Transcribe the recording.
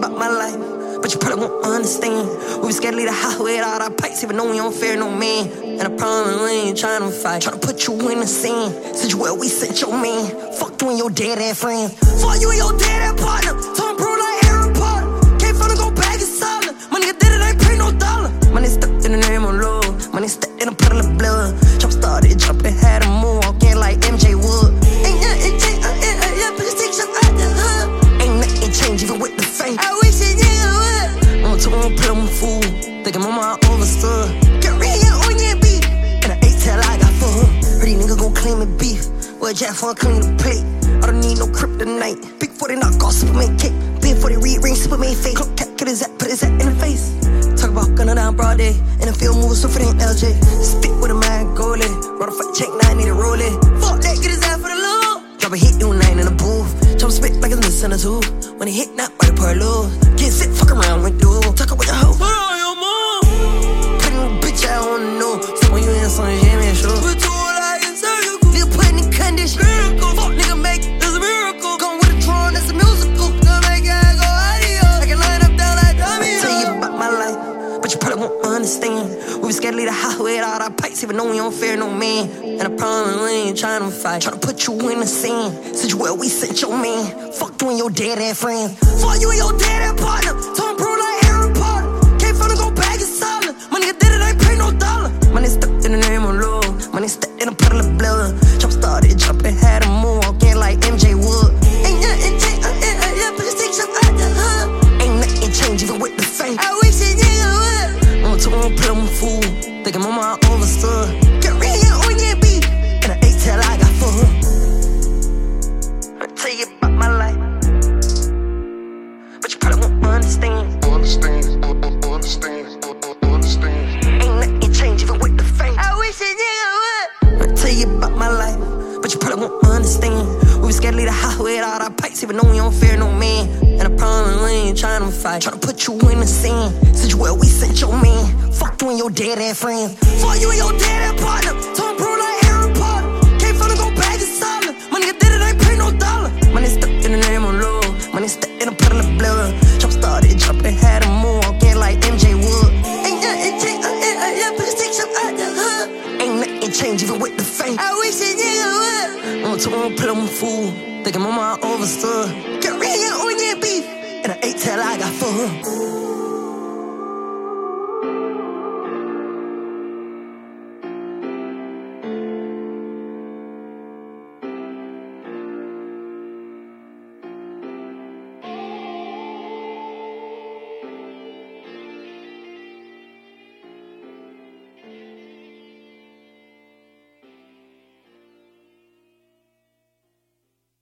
about my life, but you probably won't understand. We be scared to leave the house with all our pipes, even though we don't fear no man. And I promise we ain't tryna fight, tryna put you in the scene. Since you where we sent your man, fuck you and your dead ass friends. Fuck you and your dead ass partner, Tom Cruise like Harry Potter. Can't finna go back in solid. My nigga did it, ain't pay no dollar. Money stuck in the name of love, money stuck in a puddle of blood. Jump started jumping, had a moon walking like MJ Wood. Ain't nothing changed, but just take some out the hood. Ain't nothing changed even with the fame. I wish it nigga would. I'm too on put on fool, thinking mama I overstood. Korean onion beef, and I ate till I got full. Heard these niggas gon' claim it beef. Well, Jack for clean the plate. I don't need no kryptonite. Big 40 knock off Superman cake. Big 40 read ring Superman fake. Clock cat, get his at, put his at in the face. Talk about gunning down broad day. In the field moving swift than LJ. Spit with a man goalie. Run a fight check, now I need to roll it. Fuck that, get his ass for the loot. Drop a hit, you 9 in the booth. Jump spit like it's in the center too. When he hit, not by the pearl lose. Get sick, fuck around with dude. Talk about your hoe. Put on your mom. Putting a bitch out on the news. So when you in some Jimmy show. Put two like in circle. Nigga putting in condition. Miracle. Fuck nigga make it, it's a miracle. Going with a drone, it's a musical. Gonna make your ass go adios. I can line up down like dummy. Tell you about my life, but you probably won't understand. We be scared to leave the house with all our pipes, even though we don't fear no man. And I promise we ain't tryna fight, tryna put you in the scene. Since you where we sent your man, fuck you and your dead ass friends. Fuck you and your dead ass partner, Tom Cruise like Harry Potter. Can't finna go back in solid. My nigga did it, ain't pay no dollar. Money stuck in the name of love, money stuck in a puddle of blood. Jump started jumping, had a moon walking like MJ Wood. Ain't nothing changed, but just take some out the hood. Ain't nothing changed even with the fame. I wish it nigga would. I'm too on put on fool, thinking mama I overstood. Korean onion beef, and I ate till I got full. I tell you about my life, but you probably won't understand. Understand. Ain't nothing changed even with the fame. I wish a nigga would. I tell you about my life, but you probably won't understand. We be scared to leave the house with all our pipes, even though we don't fear no man. And I promise we ain't tryna fight, tryna put you in the scene. Since you where we sent your man, fuck you and your dead ass friends. Fuck you and your dead ass partner, Tom Cruise like Harry Potter. Can't finna go back in solid. My nigga did it, ain't pay no dollar. Money stuck in the name of love, money stuck in a puddle of blood. Jump started jumping, had a moon walking like MJ Wood. Ain't nothing changed, but just take some out the hood. Ain't nothing changed even with the fame. I wish a nigga would. I'm too on put on fool, thinking mama I overstood.